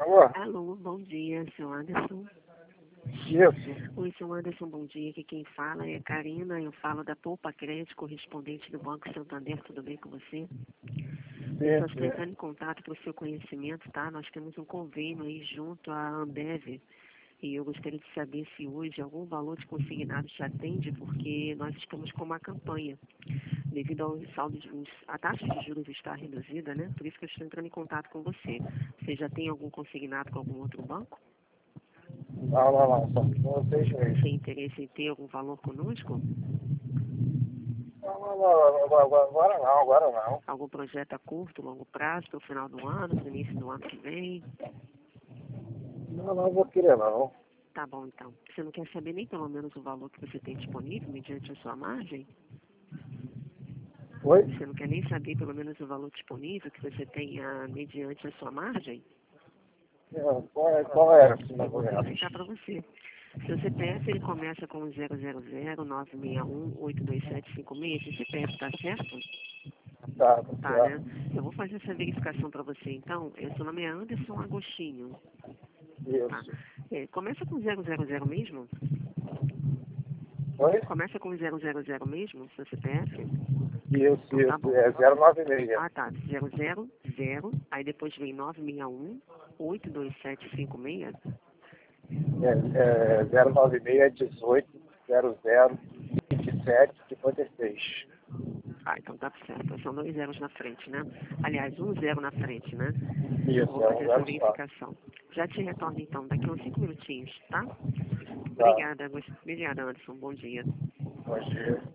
Alô? Alô, bom dia, seu Anderson. Isso. Oi, seu Anderson, bom dia. Aqui quem fala é Karina, eu falo da Poupa Crédito, correspondente do Banco Santander, tudo bem com você? Eu estou entrando em contato para o seu conhecimento, tá? Nós temos um convênio aí junto à Ambev e eu gostaria de saber se hoje algum valor de consignado te atende, porque nós estamos com uma campanha. Devido ao saldo a taxa de juros está reduzida, né? Por isso que eu estou entrando em contato com você. Você já tem algum consignado com algum outro banco? Não, só com vocês mesmo. Tem interesse em ter algum valor conosco? Agora não. Algum projeto a curto, longo prazo, para o final do ano, para o início do ano que vem? Não vou querer não. Tá bom, então. Você não quer saber nem pelo menos o valor que você tem disponível mediante a sua margem? Oi? Você não quer nem saber pelo menos o valor disponível que você tenha mediante a sua margem? Qual era? Eu vou verificar para você. Seu CPF ele começa com 000-961-82756. Esse CPF tá certo? Tá Tá, certo. né? Eu vou fazer essa verificação para você, então. Seu nome é Anderson Agostinho. Tá. Isso. Começa com 000 mesmo? Oi? Começa com 000 mesmo, seu CPF? Isso. Tá bom. É 096. Ah, tá. 000, aí depois vem 961-82756. É 096 18 00 27 56. Ah, então tá certo. São 2 zeros na frente, né? Aliás, 1 zero na frente, né? Isso, Vou é fazer um essa 0 só. verificação. Já te retorno, então, daqui a uns 5 minutinhos, tá? Tá. Obrigada, Anderson. Bom dia. Bom dia.